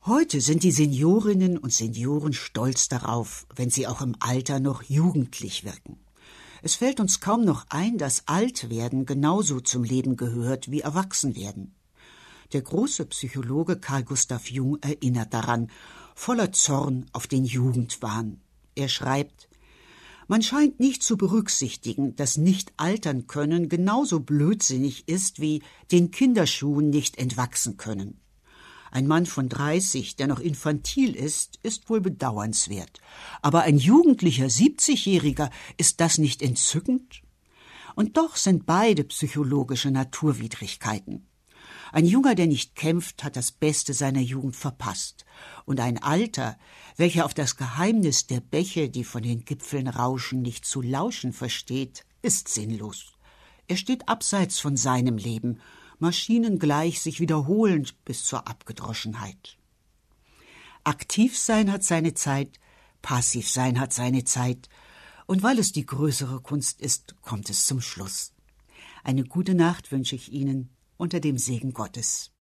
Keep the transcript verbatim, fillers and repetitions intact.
Heute sind die Seniorinnen und Senioren stolz darauf, wenn sie auch im Alter noch jugendlich wirken. Es fällt uns kaum noch ein, dass Altwerden genauso zum Leben gehört wie Erwachsenwerden. Der große Psychologe Carl Gustav Jung erinnert daran, voller Zorn auf den Jugendwahn. Er schreibt: Man scheint nicht zu berücksichtigen, dass Nicht-Altern-Können genauso blödsinnig ist wie den Kinderschuhen nicht entwachsen können. Ein Mann von dreißig, der noch infantil ist, ist wohl bedauernswert. Aber ein jugendlicher siebzigjähriger, ist das nicht entzückend? Und doch sind beide psychologische Naturwidrigkeiten. Ein Junger, der nicht kämpft, hat das Beste seiner Jugend verpasst. Und ein Alter, welcher auf das Geheimnis der Bäche, die von den Gipfeln rauschen, nicht zu lauschen versteht, ist sinnlos. Er steht abseits von seinem Leben, maschinengleich sich wiederholend bis zur Abgedroschenheit. Aktiv sein hat seine Zeit, passiv sein hat seine Zeit, und weil es die größere Kunst ist, kommt es zum Schluss. Eine gute Nacht wünsche ich Ihnen unter dem Segen Gottes.